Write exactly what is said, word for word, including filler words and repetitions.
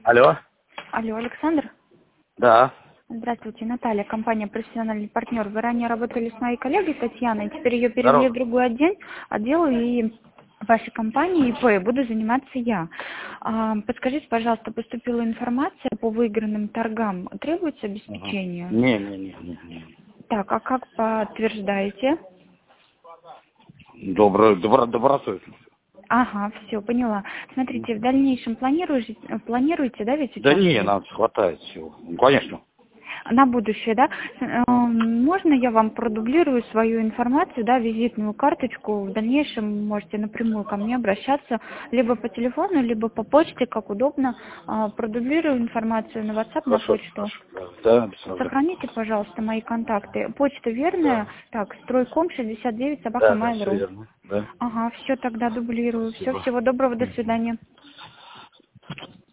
Алло. Алло, Александр? Да. Здравствуйте, Наталья, компания «Профессиональный партнер». Вы ранее работали с моей коллегой Татьяной, теперь ее перевели в Здорово. другой отдел, отдел и вашей компании ИП буду заниматься я. А, подскажите, пожалуйста, поступила информация по выигранным торгам. Требуется Ага. обеспечение? Не, не, не, не, не. Так, а как подтверждаете? Добро, добро, добросовестно. Ага, все, поняла. Смотрите, в дальнейшем планируете, планируете, да, ведь Да не, участвовать? нам хватает всего. Ну, конечно. На будущее, да? Эм, Можно я вам продублирую свою информацию, да, визитную карточку? В дальнейшем можете напрямую ко мне обращаться, либо по телефону, либо по почте, как удобно. А, Продублирую информацию на WhatsApp, на Хорошо, почту. хорошо. Да, без проблем. Сохраните, пожалуйста, мои контакты. Почта верная? Да. Так, стройком шестьдесят девять собака Да, да, все mail.ru. верно. Да. Ага, все тогда дублирую. Все, Спасибо. всего доброго, до Мгм. свидания.